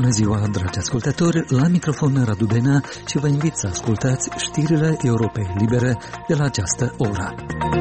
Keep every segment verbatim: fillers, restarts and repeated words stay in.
Bună ziua, dragi ascultători, la microfon Radu Benea și vă invit să ascultați știrile Europei Libere de la această oră.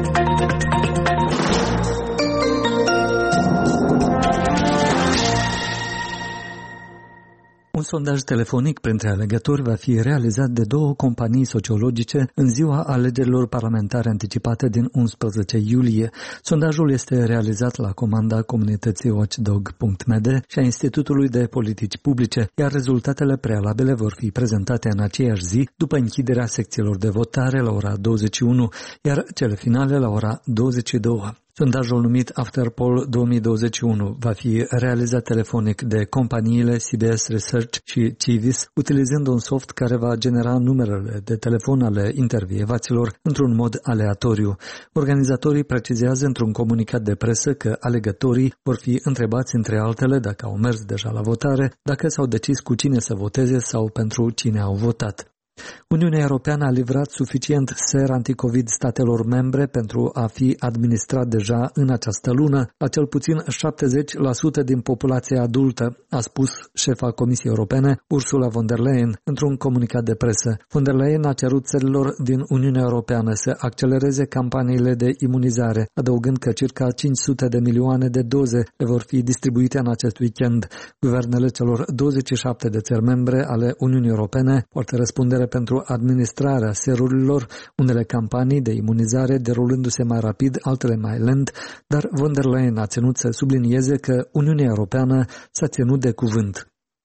Un sondaj telefonic printre alegători va fi realizat de două companii sociologice în ziua alegerilor parlamentare anticipate din unsprezece iulie. Sondajul este realizat la comanda comunității watchdog punct m d și a Institutului de Politici Publice, iar rezultatele prealabile vor fi prezentate în aceeași zi, după închiderea secțiilor de votare la ora douăzeci și unu, iar cele finale la ora douăzeci și două. Sondajul numit Afterpoll două mii douăzeci și unu va fi realizat telefonic de companiile C B S Research și Civis, utilizând un soft care va genera numerele de telefon ale intervievaților într-un mod aleatoriu. Organizatorii precizează într-un comunicat de presă că alegătorii vor fi întrebați între altele dacă au mers deja la votare, dacă s-au decis cu cine să voteze sau pentru cine au votat. Uniunea Europeană a livrat suficient ser anticovid statelor membre pentru a fi administrat deja în această lună la cel puțin șaptezeci la sută din populația adultă, a spus șefa Comisiei Europene, Ursula von der Leyen, într-un comunicat de presă. Von der Leyen a cerut țărilor din Uniunea Europeană să accelereze campaniile de imunizare, adăugând că circa cinci sute de milioane de doze le vor fi distribuite în acest weekend. Guvernele celor douăzeci și șapte de țări membre ale Uniunii Europene poartă răspundere pentru administrarea serurilor, unele campanii de imunizare derulându-se mai rapid, altele mai lent, dar von der Leyen a ținut să sublinieze că Uniunea Europeană s-a ținut de cuvânt.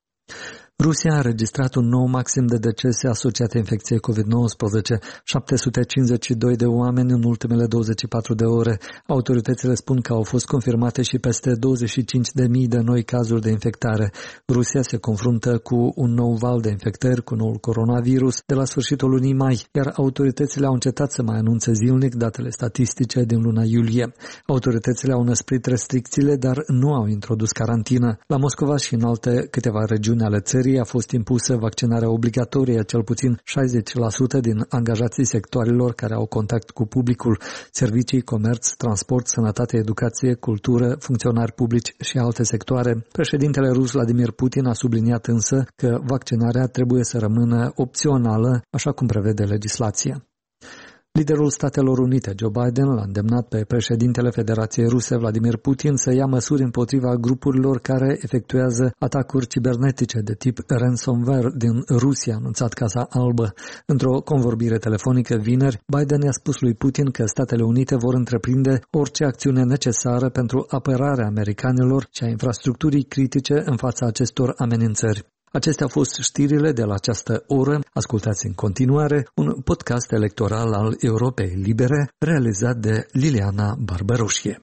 Rusia a înregistrat un nou maxim de decese asociate infecției covid nouăsprezece, șapte sute cincizeci și doi de oameni în ultimele douăzeci și patru de ore. Autoritățile spun că au fost confirmate și peste douăzeci și cinci de mii de noi cazuri de infectare. Rusia se confruntă cu un nou val de infectări cu noul coronavirus de la sfârșitul lunii mai, iar autoritățile au încetat să mai anunțe zilnic datele statistice din luna iulie. Autoritățile au năsprit restricțiile, dar nu au introdus carantină. La Moscova și în alte câteva regiuni ale țării a fost impusă vaccinarea obligatorie a cel puțin șaizeci la sută din angajații sectoarelor care au contact cu publicul, servicii, comerț, transport, sănătate, educație, cultură, funcționari publici și alte sectoare. Președintele rus Vladimir Putin a subliniat însă că vaccinarea trebuie să rămână opțională, așa cum prevede legislația. Liderul Statelor Unite, Joe Biden, l-a îndemnat pe președintele Federației Ruse, Vladimir Putin, să ia măsuri împotriva grupurilor care efectuează atacuri cibernetice de tip ransomware din Rusia, a anunțat Casa Albă. Într-o convorbire telefonică vineri, Biden i-a spus lui Putin că Statele Unite vor întreprinde orice acțiune necesară pentru apărarea americanilor și a infrastructurii critice în fața acestor amenințări. Acestea au fost știrile de la această oră. Ascultați în continuare un podcast electoral al Europei Libere realizat de Liliana Barbaroșie.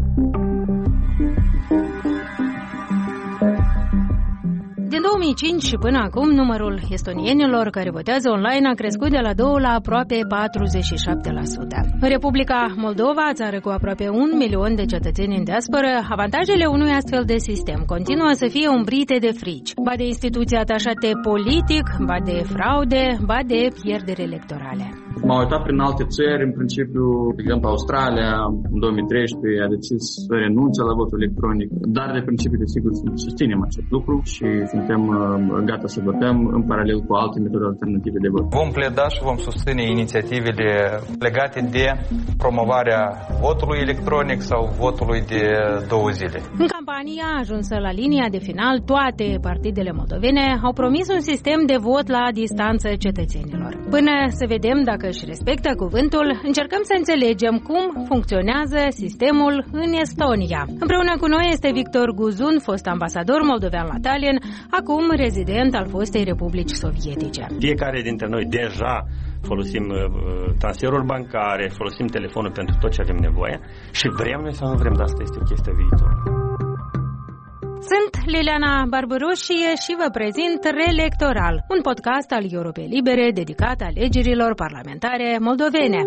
Din două mii cinci și până acum, numărul estonienilor care votează online a crescut de la doi la aproape patruzeci și șapte la sută. În Republica Moldova, țară cu aproape un milion de cetățeni în diasporă, avantajele unui astfel de sistem continuă să fie umbrite de frici, ba de instituții atașate politic, ba de fraude, ba de pierderi electorale. M-am uitat prin alte țări, în principiu, de exemplu Australia, în două mii treisprezece a decis să renunțe la votul electronic, dar de principiu, desigur, susținem acest lucru și suntem gata să votăm în paralel cu alte metode alternative de vot. Vom pleda și vom susține inițiativele legate de promovarea votului electronic sau votului de două zile. În campania ajunsă la linia de final, toate partidele moldovene au promis un sistem de vot la distanță cetățenilor. Până să vedem dacă își respectă cuvântul, încercăm să înțelegem cum funcționează sistemul în Estonia. Împreună cu noi este Victor Guzun, fost ambasador moldovean la Tallinn, acum rezident al fostei Republici Sovietice. Fiecare dintre noi deja folosim uh, transferuri bancare, folosim telefonul pentru tot ce avem nevoie și vrem noi sau nu vrem, dar asta este o chestie viitoare. Sunt Liliana Barbaroșie și vă prezint Reelectoral, un podcast al Europei Libere dedicat alegerilor parlamentare moldovene.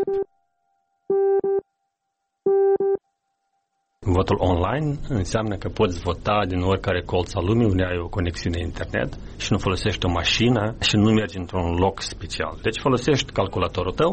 Votul online înseamnă că poți vota din oricare colț al lumii unde ai o conexiune internet și nu folosești o mașină și nu mergi într-un loc special. Deci folosești calculatorul tău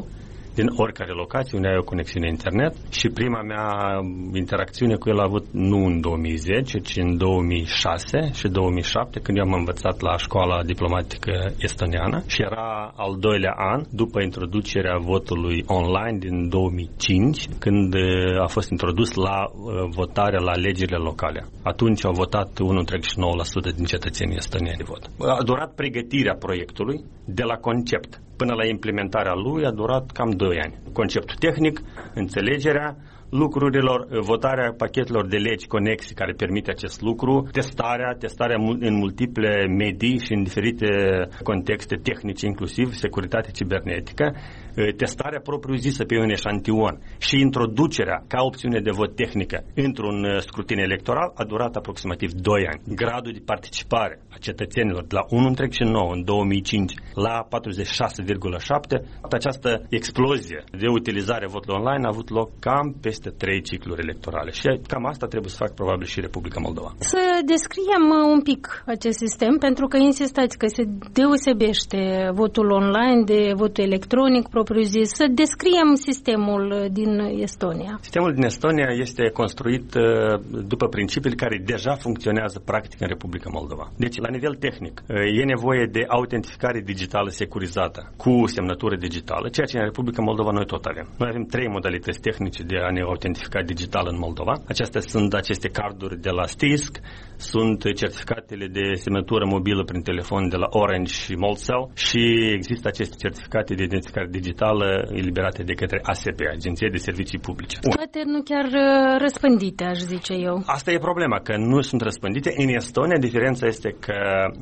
din oricare locație unde ai o conexiune internet și prima mea interacțiune cu el a avut nu în două mii zece, ci în două mii șase și două mii șapte, când eu am învățat la școala diplomatică estoniană și era al doilea an după introducerea votului online din două mii cinci, când a fost introdus la votarea la alegerile locale. Atunci au votat unu virgulă treizeci și nouă la sută din cetățenii estonieni de vot. A durat pregătirea proiectului de la concept până la implementarea lui, a durat cam doi ani. Conceptul tehnic, înțelegerea lucrurilor, votarea pachetelor de legi conexe care permite acest lucru, testarea, testarea în multiple medii și în diferite contexte tehnice, inclusiv securitate cibernetică, testarea propriu-zisă pe un eșantion și introducerea ca opțiune de vot tehnică într-un scrutin electoral a durat aproximativ doi ani. Gradul de participare a cetățenilor de la unu virgulă treizeci și nouă în două mii cinci la patruzeci și șase virgulă șapte, această explozie de utilizare a votului online a avut loc cam peste trei cicluri electorale și cam asta trebuie să fac probabil și Republica Moldova. Să descriem un pic acest sistem, pentru că insistați că se deosebește votul online de votul electronic propriu-zis. Să descriem sistemul din Estonia. Sistemul din Estonia este construit după principiile care deja funcționează practic în Republica Moldova. Deci, la nivel tehnic, e nevoie de autentificare digitală securizată cu semnătură digitală, ceea ce în Republica Moldova noi tot avem. Noi avem trei modalități tehnice de a ne autentifica digital în Moldova. Acestea sunt aceste carduri de la Stisc, sunt certificatele de semnătură mobilă prin telefon de la Orange și Moldcell și există aceste certificate de identificare digitală eliberate de către A S P, Agenția de Servicii Publice. Poate nu chiar răspândite, aș zice eu. Asta e problema, că nu sunt răspândite. În Estonia, diferența este că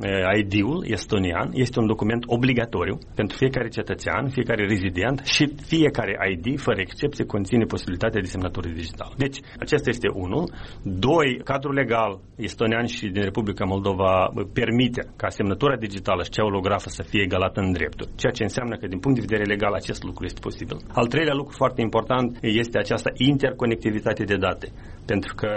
I D-ul estonian este un document obligatoriu pentru fiecare cetățean, fiecare rezident și fiecare I D, fără excepție, conține posibilitatea de semnătură digitală. Deci, acesta este unul. Doi, cadrul legal estonian și din Republica Moldova permite ca semnătura digitală și cea holografă să fie egalată în drepturi, ceea ce înseamnă că din punct de vedere legal acest lucru este posibil. Al treilea lucru foarte important este această interconectivitate de date, pentru că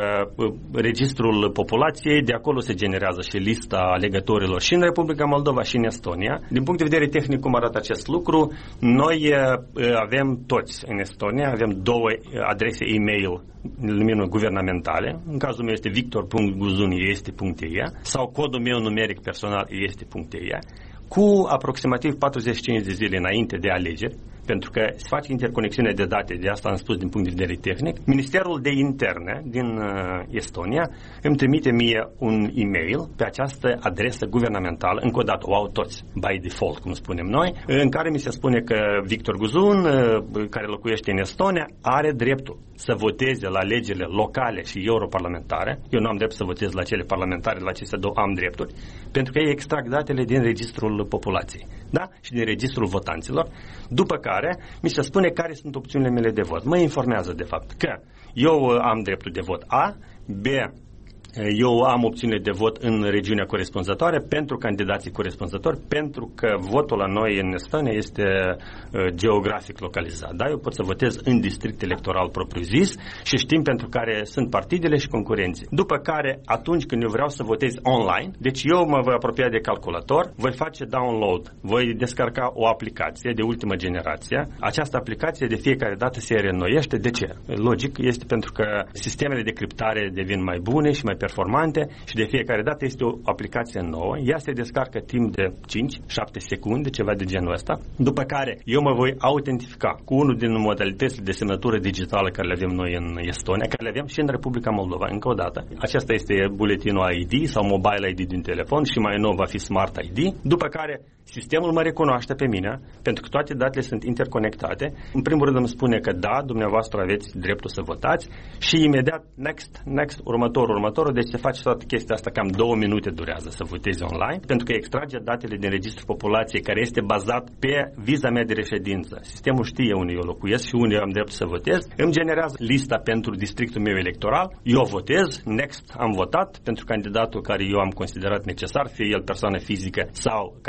registrul populației, de acolo se generează și lista alegătorilor și în Republica Moldova și în Estonia. Din punct de vedere tehnic, cum arată acest lucru, noi avem toți în Estonia, avem două adrese e-mail guvernamentale. În cazul meu este victor punct guzun este punct e sau codul meu numeric personal este punct e cu aproximativ patruzeci și cinci de zile înainte de alegeri, pentru că se face interconexiune de date, de asta am spus din punct de vedere tehnic. Ministerul de Interne din uh, Estonia îmi trimite mie un e-mail pe această adresă guvernamentală, încă o dată o au toți, by default, cum spunem noi, în care mi se spune că Victor Guzun, uh, care locuiește în Estonia, are dreptul să voteze la alegerile locale și europarlamentare. Eu nu am drept să votez la cele parlamentare, la acestea două am drepturi, pentru că ei extrag datele din registrul populației, da? Și din registrul votanților, după care mi se spune care sunt opțiunile mele de vot. Mă informează de fapt că eu am dreptul de vot A, B, eu am opțiunile de vot în regiunea corespunzătoare pentru candidații corespunzători, pentru că votul la noi în Estonia este uh, geografic localizat. Da? Eu pot să votez în district electoral propriu-zis și știm pentru care sunt partidele și concurenții. După care, atunci când eu vreau să votez online, deci eu mă voi apropia de calculator, voi face download, voi descarca o aplicație de ultimă generație. Această aplicație de fiecare dată se reînnoiește. De ce? Logic, este pentru că sistemele de criptare devin mai bune și mai performante și de fiecare dată este o aplicație nouă. Ea se descarcă timp de cinci șapte secunde, ceva de genul ăsta, după care eu mă voi autentifica cu unul din modalitățile de semnătură digitală care le avem noi în Estonia, care le avem și în Republica Moldova, încă o dată. Acesta este buletinul I D sau mobile I D din telefon și mai nou va fi Smart I D, după care sistemul mă recunoaște pe mine, pentru că toate datele sunt interconectate. În primul rând îmi spune că da, dumneavoastră aveți dreptul să votați și imediat next, next, următor, următorul, deci se face toată chestia asta, cam două minute durează să votezi online, pentru că extrage datele din registrul populației care este bazat pe viza mea de reședință. Sistemul știe unde eu locuiesc și unde eu am dreptul să votez, îmi generează lista pentru districtul meu electoral, eu votez, next, am votat pentru candidatul care eu am considerat necesar, fie el persoană fizică sau candidat electoral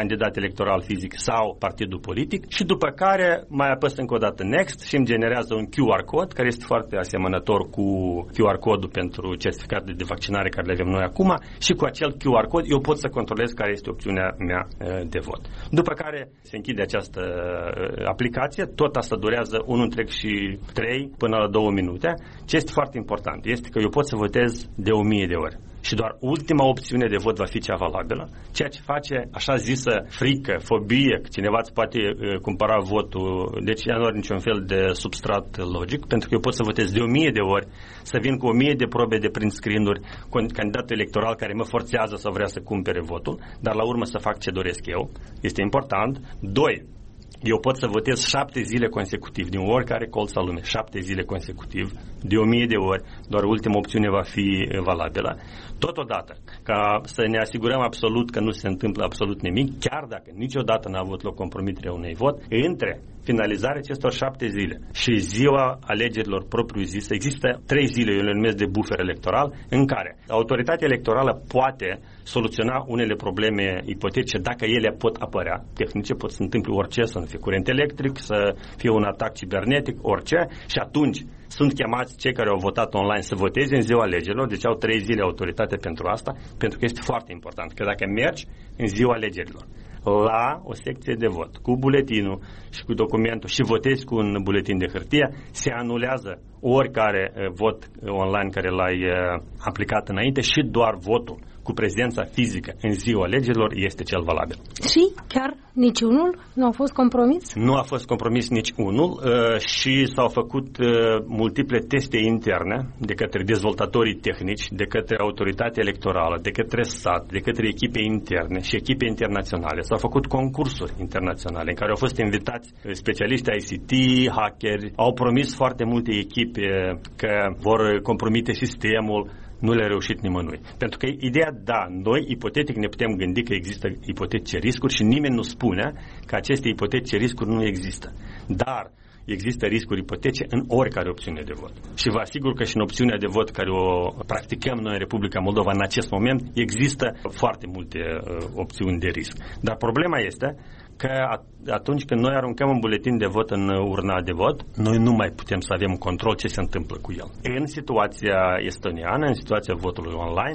electoral fizic sau partidul politic și după care mai apăs încă o dată Next și îmi generează un Q R code care este foarte asemănător cu Q R codul pentru certificatele de vaccinare care le avem noi acum și cu acel Q R code eu pot să controlez care este opțiunea mea de vot. După care se închide această aplicație, tot asta durează unu întreg și trei până la două minute. Ce este foarte important este că eu pot să votez de o mie de ori. Și doar ultima opțiune de vot va fi cea valabilă, ceea ce face așa zisă frică, fobie, că cineva îți poate uh, cumpăra votul, deci nu are niciun fel de substrat logic, pentru că eu pot să votez de o mie de ori, să vin cu o mie de probe de print screen-uri cu un candidat electoral care mă forțează să vrea să cumpere votul, dar la urmă să fac ce doresc eu. Este important. Doi, eu pot să votez șapte zile consecutiv, din oricare colț al lumii, șapte zile consecutiv, de o mie de ori, doar ultima opțiune va fi valabilă. Totodată, ca să ne asigurăm absolut că nu se întâmplă absolut nimic, chiar dacă niciodată n-a avut loc compromiterea unui vot, între finalizarea acestor șapte zile și ziua alegerilor propriu-zise, există trei zile, eu le numesc de buffer electoral, în care autoritatea electorală poate soluționa unele probleme ipotetice dacă ele pot apărea. Tehnice pot să întâmple orice, să nu fie curent electric, să fie un atac cibernetic, orice, și atunci sunt chemați cei care au votat online să voteze în ziua alegerilor, deci au trei zile autoritate pentru asta, pentru că este foarte important că dacă mergi în ziua alegerilor la o secție de vot cu buletinul și cu documentul și votezi cu un buletin de hârtie, se anulează oricare vot online care l-ai aplicat înainte și doar votul cu prezența fizică în ziua alegerilor este cel valabil. Și chiar niciunul nu a fost compromis? Nu a fost compromis nici unul uh, și s-au făcut uh, multiple teste interne de către dezvoltatorii tehnici, de către autoritatea electorală, de către stat, de către echipe interne și echipe internaționale. S-au făcut concursuri internaționale în care au fost invitați specialiști I C T, hackeri, au promis foarte multe echipe că vor compromite sistemul. Nu le-a reușit nimănui. Pentru că ideea, da, noi ipotetic ne putem gândi că există ipotetice riscuri și nimeni nu spune că aceste ipotetice riscuri nu există. Dar există riscuri ipotetice în oricare opțiune de vot. Și vă asigur că și în opțiunea de vot care o practicăm noi în Republica Moldova în acest moment există foarte multe uh, opțiuni de risc. Dar problema este că atunci când noi aruncăm un buletin de vot în urna de vot, noi nu mai putem să avem control ce se întâmplă cu el. În situația estoniană, în situația votului online,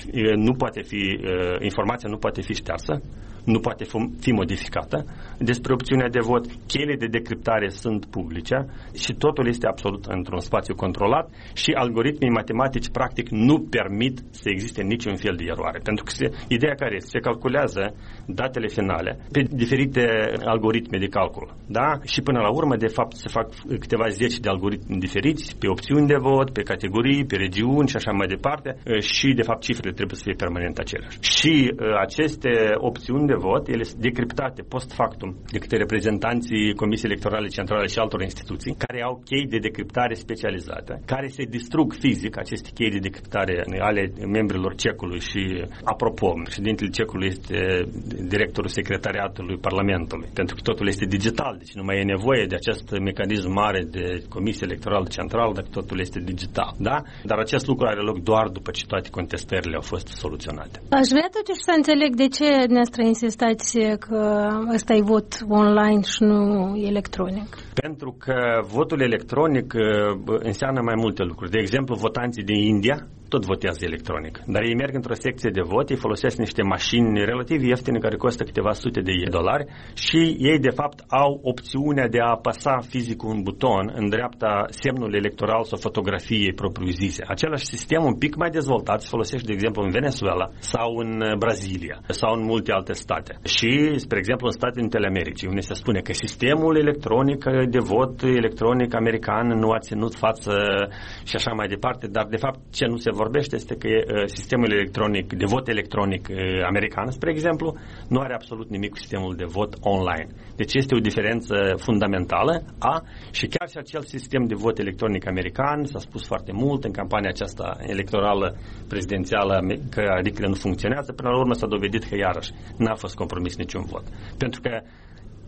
nu poate fi, informația nu poate fi ștearsă, nu poate fi modificată despre opțiunea de vot, cheile de decriptare sunt publice și totul este absolut într-un spațiu controlat și algoritmii matematici practic nu permit să existe niciun fel de eroare. Pentru că se, ideea care este, se calculează datele finale pe diferite algoritme de calcul. Da? Și până la urmă, de fapt, se fac câteva zeci de algoritmi diferiți pe opțiuni de vot, pe categorii, pe regiuni și așa mai departe și, de fapt, cifrele trebuie să fie permanent aceleași. Și aceste opțiuni de vot, ele sunt decriptate post factum de către reprezentanții Comisiei Electorale Centrale și altor instituții care au chei de decriptare specializate, care se distrug fizic aceste chei de decriptare ale membrilor cecului și, apropo, președintele cecului este directorul secretariatului Parlamentului, pentru că totul este digital, deci nu mai e nevoie de acest mecanism mare de Comisie Electorală Centrală, dacă totul este digital, da? Dar acest lucru are loc doar după ce toate contestările au fost soluționate. Aș vrea totuși să înțeleg de ce dumneavoastră insistați că ăsta e vot online și nu electronic. Pentru că votul electronic înseamnă mai multe lucruri. De exemplu, votanții din India tot votează electronic. Dar ei merg într-o secție de vot, ei folosesc niște mașini relativ ieftine care costă câteva sute de dolari și ei de fapt au opțiunea de a apăsa fizic un buton în dreapta semnului electoral sau fotografiei propriu-zise. Același sistem un pic mai dezvoltat se folosește de exemplu în Venezuela sau în Brazilia sau în multe alte state. Și, spre exemplu, în Statele Unite ale Americii, unde se spune că sistemul electronic de vot electronic american nu a ținut față și așa mai departe, dar de fapt ce nu se vorbește este că sistemul electronic, de vot electronic american, spre exemplu, nu are absolut nimic cu sistemul de vot online. Deci este o diferență fundamentală. A, și chiar și acel sistem de vot electronic american, s-a spus foarte mult în campania aceasta electorală prezidențială că adică nu funcționează, până la urmă s-a dovedit că iarăși n-a fost compromis niciun vot. Pentru că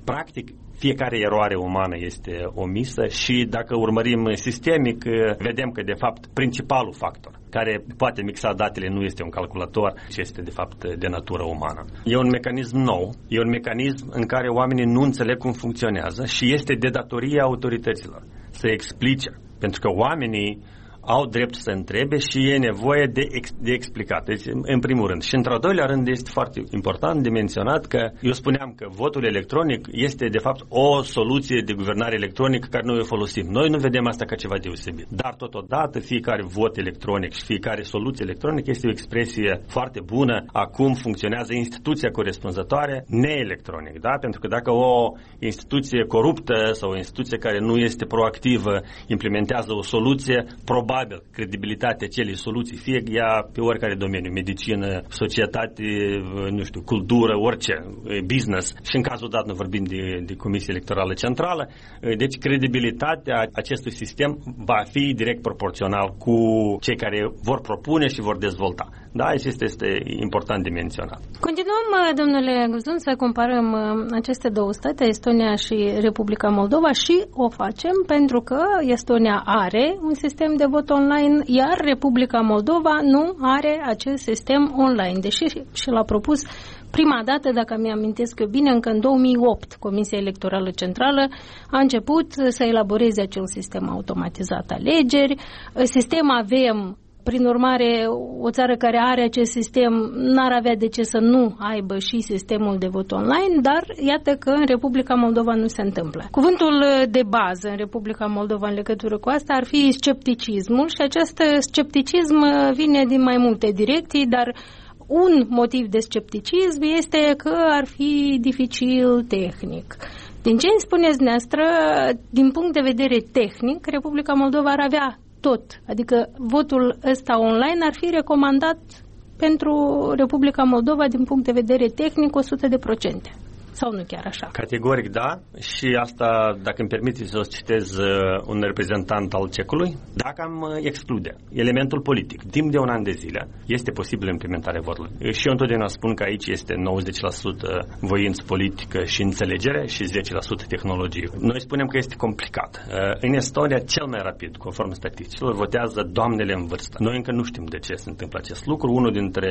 practic, fiecare eroare umană este omisă și dacă urmărim sistemic, vedem că, de fapt, principalul factor care poate mixa datele nu este un calculator, ci este, de fapt, de natură umană. E un mecanism nou, e un mecanism în care oamenii nu înțeleg cum funcționează și este de datoria autorităților să explice, pentru că oamenii au drept să întrebe și e nevoie de, ex, de explicat. Deci, în primul rând. Și într-al doilea rând este foarte important de menționat că eu spuneam că votul electronic este de fapt o soluție de guvernare electronică care noi o folosim. Noi nu vedem asta ca ceva deosebit. Dar totodată fiecare vot electronic și fiecare soluție electronică este o expresie foarte bună a cum funcționează instituția corespunzătoare neelectronic. Da? Pentru că dacă o instituție coruptă sau o instituție care nu este proactivă implementează o soluție, probabil credibilitatea acelei soluții, fie ea pe oricare domeniu, medicină, societate, nu știu, cultură, orice, business, și în cazul dat nu vorbim de, de Comisia Electorală Centrală, deci credibilitatea acestui sistem va fi direct proporțional cu cei care vor propune și vor dezvolta. Da, acesta este important de menționat. Continuăm, domnule Guzun, să comparăm aceste două state, Estonia și Republica Moldova, și o facem pentru că Estonia are un sistem de vot online, iar Republica Moldova nu are acest sistem online, deși și l-a propus prima dată, dacă mi-amintesc eu bine, încă în două mii opt, Comisia Electorală Centrală a început să elaboreze acel sistem automatizat alegeri. Sistem avem. Prin urmare, o țară care are acest sistem n-ar avea de ce să nu aibă și sistemul de vot online, dar iată că în Republica Moldova nu se întâmplă. Cuvântul de bază în Republica Moldova în legătură cu asta ar fi scepticismul și acest scepticism vine din mai multe direcții, dar un motiv de scepticism este că ar fi dificil tehnic. Din ce îmi spuneți dumneavoastră, din punct de vedere tehnic, Republica Moldova ar avea tot, adică votul ăsta online ar fi recomandat pentru Republica Moldova din punct de vedere tehnic o sută de procente. Sau nu chiar așa? Categoric da, și asta, dacă îmi permiteți să o citez un reprezentant al cecului, dacă am exclude elementul politic, timp de un an de zile, este posibil implementarea votului. Și eu întotdeauna spun că aici este nouăzeci la sută voință politică și înțelegere și zece la sută tehnologie. Noi spunem că este complicat. În Estonia, cel mai rapid, conform statisticilor, votează doamnele în vârstă. Noi încă nu știm de ce se întâmplă acest lucru. Unul dintre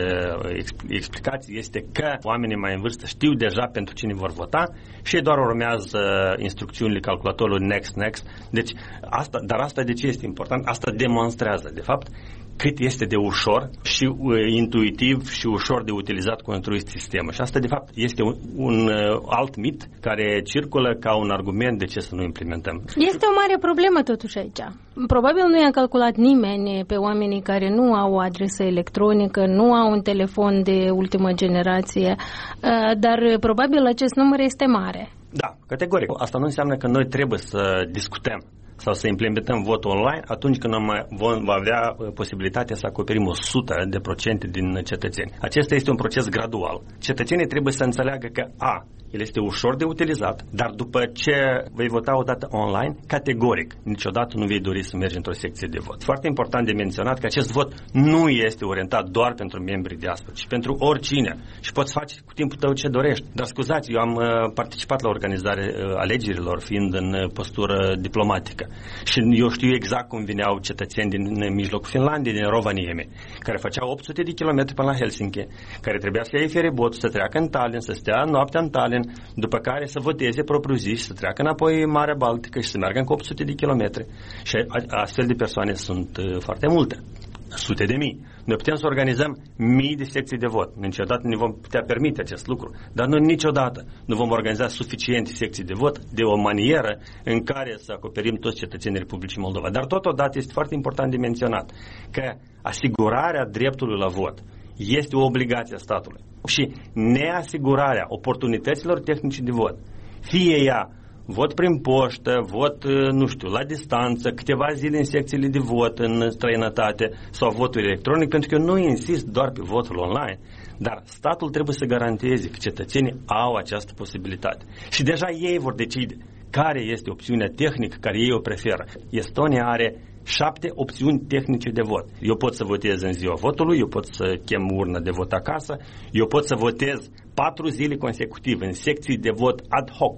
explicații este că oamenii mai în vârstă știu deja pentru cine vor vota și doar urmează instrucțiunile calculatorului next, next. Deci, asta, dar asta de ce este important? Asta demonstrează, de fapt, cât este de ușor și uh, intuitiv și ușor de utilizat construit sistemul. Și asta, de fapt, este un, un uh, alt mit care circulă ca un argument de ce să nu implementăm. Este o mare problemă totuși aici. Probabil nu i-a calculat nimeni pe oamenii care nu au o adresă electronică, nu au un telefon de ultimă generație, uh, dar probabil acest număr este mare. Da, categoric. Asta nu înseamnă că noi trebuie să discutăm sau să implementăm votul online atunci când vom avea posibilitatea să acoperim o sută de procente din cetățeni. Acesta este un proces gradual. Cetățenii trebuie să înțeleagă că A, el este ușor de utilizat, dar după ce vei vota o dată online, categoric, niciodată nu vei dori să mergi într-o secție de vot. Foarte important de menționat că acest vot nu este orientat doar pentru membrii diaspora, ci pentru oricine. Și poți face cu timpul tău ce dorești. Dar scuzați, eu am participat la organizarea alegerilor fiind în postură diplomatică. Și eu știu exact cum vineau cetățeni din mijlocul Finlandiei, din Rovaniemi, care făceau opt sute de kilometri până la Helsinki, care trebuia să ia feribot, să treacă în Tallinn, să stea noaptea în Tallinn, după care să voteze propriu-zis, să treacă înapoi în Marea Baltică și să meargă încă opt sute de kilometri. Și astfel de persoane sunt foarte multe, sute de mii. Noi putem să organizăm mii de secții de vot. Niciodată nu vom putea permite acest lucru, dar noi niciodată nu vom organiza suficiente secții de vot de o manieră în care să acoperim toți cetățenii Republicii Moldova. Dar totodată este foarte important de menționat că asigurarea dreptului la vot este o obligație a statului și neasigurarea oportunităților tehnice de vot, fie ea vot prin poștă, vot, nu știu, la distanță, câteva zile în secțiile de vot în străinătate sau votul electronic, pentru că eu nu insist doar pe votul online, dar statul trebuie să garanteze că cetățenii au această posibilitate. Și deja ei vor decide care este opțiunea tehnică care ei o preferă. Estonia are șapte opțiuni tehnice de vot. Eu pot să votez în ziua votului, eu pot să chem urna de vot acasă, eu pot să votez patru zile consecutive în secții de vot ad hoc,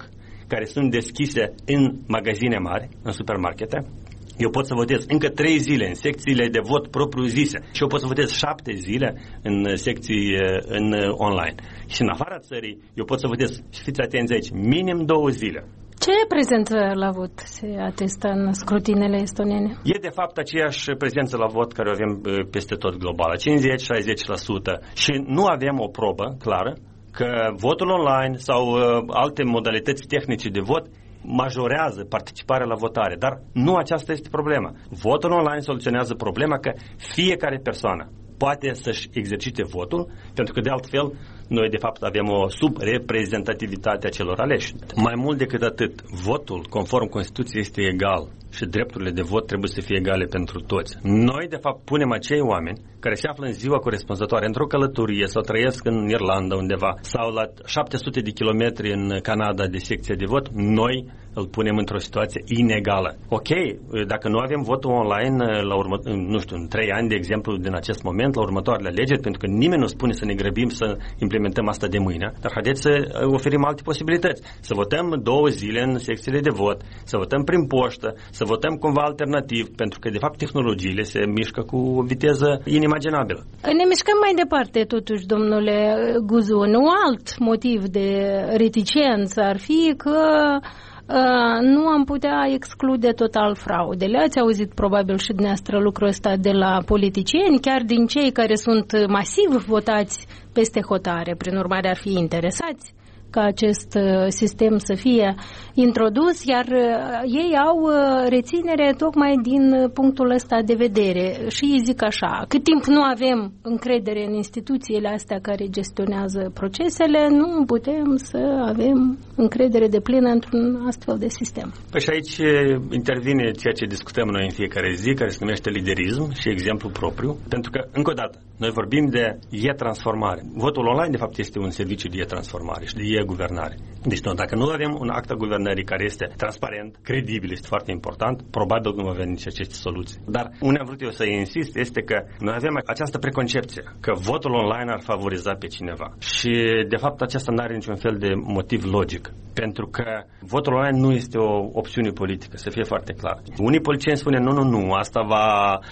care sunt deschise în magazine mari, în supermarkete. Eu pot să votez încă trei zile în secțiile de vot propriu-zise și eu pot să votez șapte zile în secții în online. Și în afara țării, eu pot să votez, și fiți atenți aici, minim două zile. Ce prezență la vot se atestă în scrutinele estoniene? E de fapt aceeași prezență la vot care o avem peste tot globală, cincizeci la șaizeci la sută. Și nu avem o probă clară că votul online sau uh, alte modalități tehnice de vot majorează participarea la votare, dar nu aceasta este problema. Votul online soluționează problema că fiecare persoană poate să-și exercite votul, pentru că de altfel noi de fapt avem o subreprezentativitate a celor aleși. Mai mult decât atât, votul conform Constituției este egal și drepturile de vot trebuie să fie egale pentru toți. Noi de fapt punem acei oameni care se află în ziua corespunzătoare într-o călătorie sau trăiesc în Irlanda undeva sau la șapte sute de kilometri în Canada de secție de vot, noi îl punem într-o situație inegală. Ok, dacă nu avem votul online la urmă, nu știu, în trei ani, de exemplu, din acest moment, la următoarele alegeri, pentru că nimeni nu spune să ne grăbim să implementăm asta de mâine, dar haideți să oferim alte posibilități. Să votăm două zile în secțiile de vot, să votăm prin poștă, să votăm cumva alternativ, pentru că, de fapt, tehnologiile se mișcă cu o viteză inimaginabilă. Ne mișcăm mai departe, totuși, domnule Guzu. Un alt motiv de reticență ar fi că nu am putea exclude total fraudele. Ați auzit probabil și dumneavoastră lucrul ăsta de la politicieni, chiar din cei care sunt masiv votați peste hotare. Prin urmare ar fi interesați ca acest sistem să fie introdus, iar ei au reținere tocmai din punctul ăsta de vedere și zic așa, cât timp nu avem încredere în instituțiile astea care gestionează procesele, nu putem să avem încredere deplină într-un astfel de sistem. Păi și aici intervine ceea ce discutăm noi în fiecare zi, care se numește liderism și exemplu propriu, pentru că, încă o dată, noi vorbim de e-transformare. Votul online, de fapt, este un serviciu de e-transformare și de e-guvernare. Deci, nu, dacă nu avem un act al guvernării care este transparent, credibil, este foarte important, probabil nu avem nici aceste soluții. Dar unde am vrut eu să insist este că noi avem această preconcepție că votul online ar favoriza pe cineva. Și, de fapt, aceasta nu are niciun fel de motiv logic. Pentru că votul online nu este o opțiune politică, să fie foarte clar. Unii politicieni spune, nu, nu, nu, asta va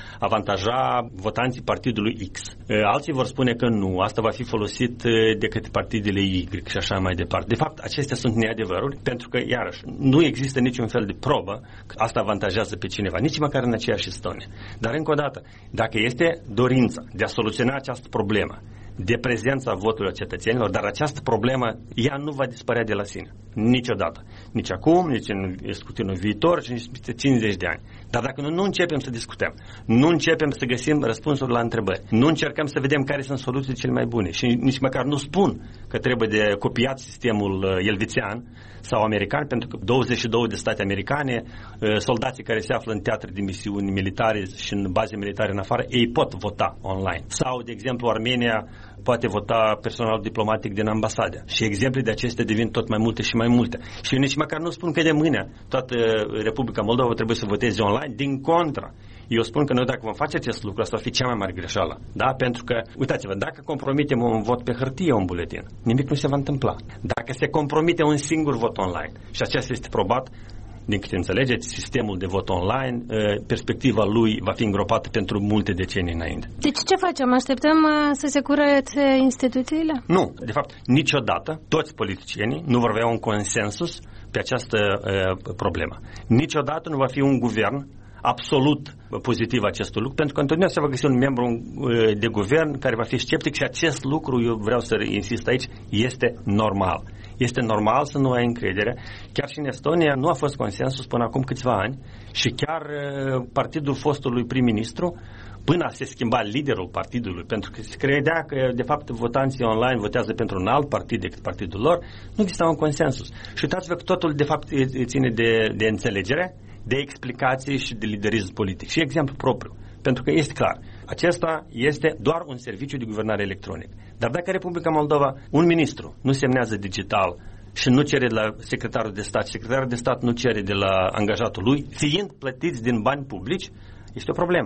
avantaja votanții partidului X. Alții vor spune că nu, asta va fi folosit de către partidele Y și așa mai departe. De fapt, acestea sunt neadevăruri, pentru că, iarăși, nu există niciun fel de probă că asta avantajează pe cineva, nici măcar în aceeași Estonie. Dar, încă o dată, dacă este dorința de a soluționa această problemă, de prezența votului cetățenilor, dar această problemă, ea nu va dispărea de la sine. Niciodată. Nici acum, nici în scrutinul viitor, și nici peste cincizeci de ani. Dar dacă nu, nu începem să discutăm, nu începem să găsim răspunsuri la întrebări, nu încercăm să vedem care sunt soluțiile cele mai bune și nici măcar nu spun că trebuie de copiat sistemul elvețian sau american, pentru că douăzeci și două de state americane, soldații care se află în teatre de misiuni militare și în baze militare în afară, ei pot vota online. Sau, de exemplu, Armenia poate vota personal diplomatic din ambasade. Și exemple de acestea devin tot mai multe și mai multe. Și eu nici măcar nu spun că de mâine toată Republica Moldova trebuie să voteze online. Din contra, eu spun că noi dacă vom face acest lucru, asta va fi cea mai mare greșeală. Da? Pentru că, uitați-vă, dacă compromitem un vot pe hârtie, un buletin, nimic nu se va întâmpla. Dacă se compromite un singur vot online, și acesta este probat, din câte înțelegeți, sistemul de vot online, perspectiva lui va fi îngropată pentru multe decenii înainte. Deci ce facem? Așteptăm să se curețe instituțiile? Nu. De fapt, niciodată toți politicienii nu vor avea un consensus pe această uh, problemă. Niciodată nu va fi un guvern absolut pozitiv acest lucru, pentru că întotdeauna se va găsi un membru uh, de guvern care va fi sceptic și acest lucru, eu vreau să insist aici, este normal. Este normal să nu ai încredere. Chiar și în Estonia nu a fost consensus până acum câțiva ani și chiar uh, partidul fostului prim-ministru, până se schimba liderul partidului, pentru că se credea că, de fapt, votanții online votează pentru un alt partid decât partidul lor, nu exista un consensus. Și uitați-vă că totul, de fapt, ține de, de înțelegere, de explicații și de liderism politic. Și exemplu propriu, pentru că este clar, acesta este doar un serviciu de guvernare electronic. Dar dacă Republica Moldova, un ministru, nu semnează digital și nu cere de la secretarul de stat, secretarul de stat nu cere de la angajatul lui, fiind plătiți din bani publici, este o problemă.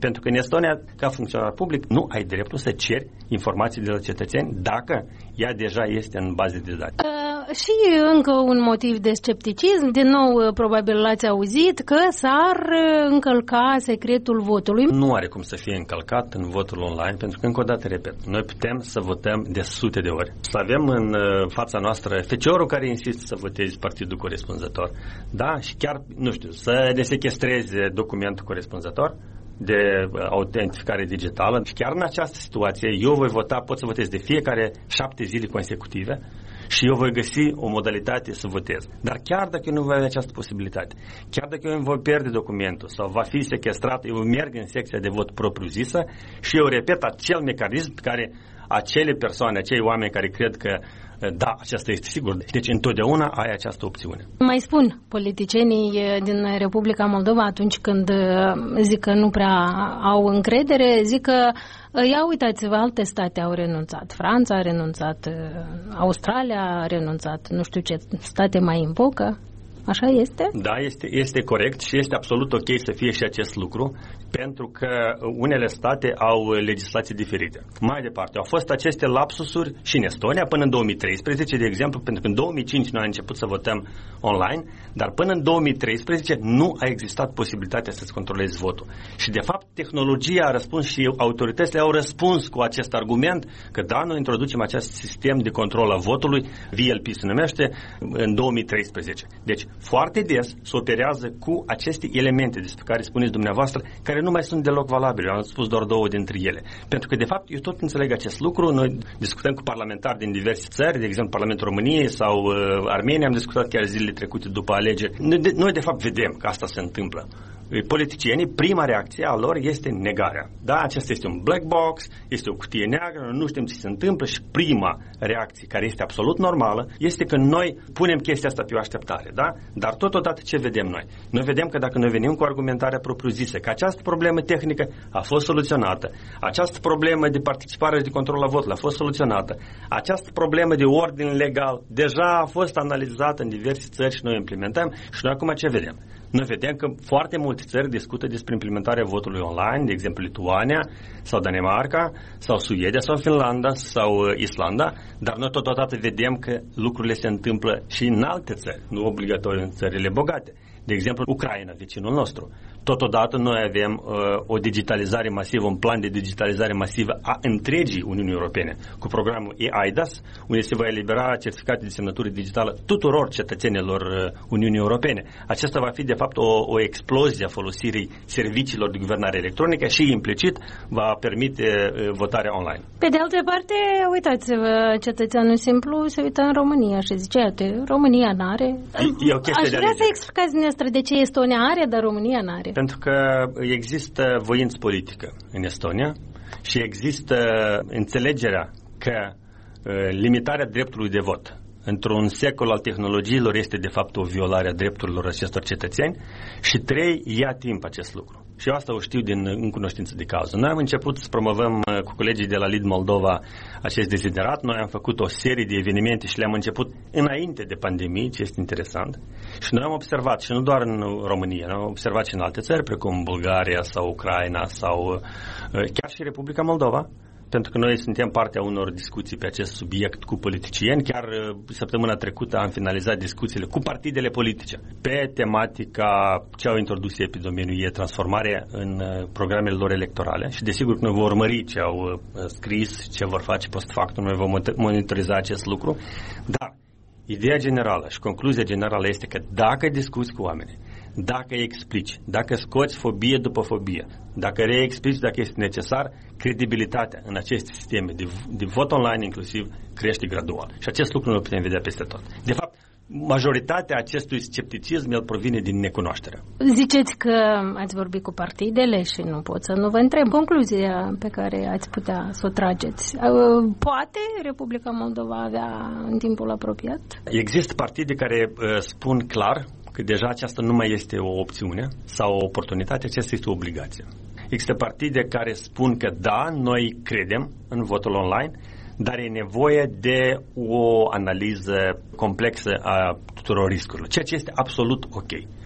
Pentru că în Estonia, ca funcționar public, nu ai dreptul să ceri informații de la cetățeni dacă ea deja este în bază de date. Uh, și încă un motiv de scepticism, din nou probabil l-ați auzit, că s-ar încălca secretul votului. Nu are cum să fie încălcat în votul online, pentru că, încă o dată, repet, noi putem să votăm de sute de ori. Să avem în fața noastră feciorul care insistă să voteze partidul corespunzător, da? Și chiar, nu știu, să desechestreze documentul corespunzător de autentificare digitală. Și chiar în această situație eu voi vota, pot să votez de fiecare șapte zile consecutive și eu voi găsi o modalitate să votez. Dar chiar dacă eu nu voi avea această posibilitate, chiar dacă eu îmi voi pierde documentul sau va fi sequestrat, eu merg în secția de vot propriu-zisă și eu repet acel mecanism care acele persoane, acei oameni care cred că da, aceasta este sigur. Deci întotdeauna ai această opțiune. Mai spun politicienii din Republica Moldova atunci când zic că nu prea au încredere, zic că ia uitați-vă, alte state au renunțat. Franța a renunțat, Australia a renunțat, nu știu ce state mai invocă. Așa este? Da, este, este corect și este absolut ok să fie și acest lucru, pentru că unele state au legislații diferite. Mai departe, au fost aceste lapsusuri și în Estonia până în două mii treisprezece, de exemplu, pentru că în două mii cinci noi am început să votăm online, dar până în două mii treisprezece nu a existat posibilitatea să-ți controlezi votul. Și de fapt tehnologia a răspuns și autoritățile au răspuns cu acest argument că da, noi introducem acest sistem de control a votului, V L P se numește, în două mii treisprezece. Deci foarte des se operează cu aceste elemente despre care spuneți dumneavoastră, care nu mai sunt deloc valabile. Eu am spus doar două dintre ele. Pentru că, de fapt, eu tot înțeleg acest lucru. Noi discutăm cu parlamentari din diverse țări, de exemplu, Parlamentul României sau uh, Armenia, am discutat chiar zilele trecute după alegeri. Noi de, noi, de fapt, vedem că asta se întâmplă. Politicienii, prima reacție a lor este negarea. Da, acesta este un black box, este o cutie neagră, nu știm ce se întâmplă și prima reacție, care este absolut normală, este că noi punem chestia asta pe o așteptare, da? Dar totodată ce vedem noi? Noi vedem că dacă noi venim cu argumentarea propriu-zisă, că această problemă tehnică a fost soluționată, această problemă de participare și de control la vot a fost soluționată, această problemă de ordine legal deja a fost analizată în diverse țări și noi implementăm și noi acum ce vedem? Noi vedem că foarte multe țări discută despre implementarea votului online, de exemplu Lituania sau Danemarca sau Suedia sau Finlanda sau Islanda, dar noi totodată vedem că lucrurile se întâmplă și în alte țări, nu obligatoriu în țările bogate. De exemplu, Ucraina, vecinul nostru. Totodată noi avem uh, o digitalizare masivă, un plan de digitalizare masivă a întregii Uniunii Europene, cu programul e-AIDAS, unde se va elibera certificate de semnătură digitală tuturor cetățenilor uh, Uniunii Europene. Acesta va fi, de fapt, o, o explozie a folosirii serviciilor de guvernare electronică și, implicit, va permite uh, votarea online. Pe de altă parte, uitați-vă, cetățeanul simplu se uită în România și zice, uite, România n-are. E, e o chestie Aș de vrea alegere. să explicați dumneavoastră de ce Estonia are, dar România n-are. Pentru că există voință politică în Estonia și există înțelegerea că limitarea dreptului de vot într-un secol al tehnologiilor este de fapt o violare a drepturilor acestor cetățeni și trei, ia timp acest lucru. Și eu asta o știu din în cunoștință de cauză. Noi am început să promovăm cu colegii de la Lead Moldova acest deziderat. Noi am făcut o serie de evenimente și le-am început înainte de pandemie, ce este interesant. Și noi am observat, și nu doar în România, am observat și în alte țări, precum Bulgaria sau Ucraina sau chiar și Republica Moldova, pentru că noi suntem partea unor discuții pe acest subiect cu politicieni. Chiar săptămâna trecută am finalizat discuțiile cu partidele politice pe tematica ce au introdus ei pe domeniul e-transformare în programele lor electorale și desigur că noi vom urmări ce au scris, ce vor face post factum, noi vom monitoriza acest lucru, dar ideea generală și concluzia generală este că dacă discuți cu oamenii, dacă îi explici, dacă scoți fobie după fobie, dacă reexplici dacă este necesar, credibilitatea în aceste sisteme de, de vot online inclusiv crește gradual. Și acest lucru nu putem vedea peste tot. De fapt, majoritatea acestui scepticism el provine din necunoaștere. Ziceți că ați vorbit cu partidele și nu pot să nu vă întreb concluzia pe care ați putea să o trageți. Poate Republica Moldova avea în timpul apropiat? Există partide care uh, spun clar că deja aceasta nu mai este o opțiune sau o oportunitate, aceasta este o obligație. Există partide care spun că da, noi credem în votul online, dar e nevoie de o analiză complexă a tuturor riscurilor, ceea ce este absolut ok.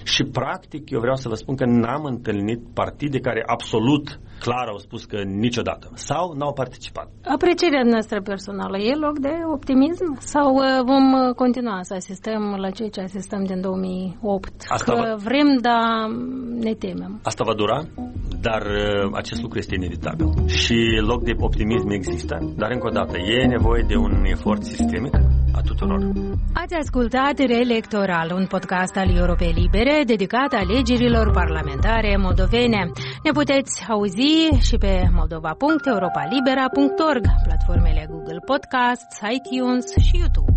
Și practic eu vreau să vă spun că n-am întâlnit partide care absolut clar au spus că niciodată sau n-au participat. Aprecierea noastră personală e loc de optimism sau vom continua să asistăm la ceea ce asistăm din două mii opt? Asta că va... vrem, dar ne temem. Asta va dura, dar acest lucru este inevitabil. Și loc de optimism există, dar încă o dată e nevoie de un efort sistemic a tuturor. Ați ascultat Reelectoral, un podcast al Europei Libere dedicat alegerilor parlamentare moldovene. Ne puteți auzi și pe moldova punct europa libera punct org, platformele Google Podcasts, iTunes și YouTube.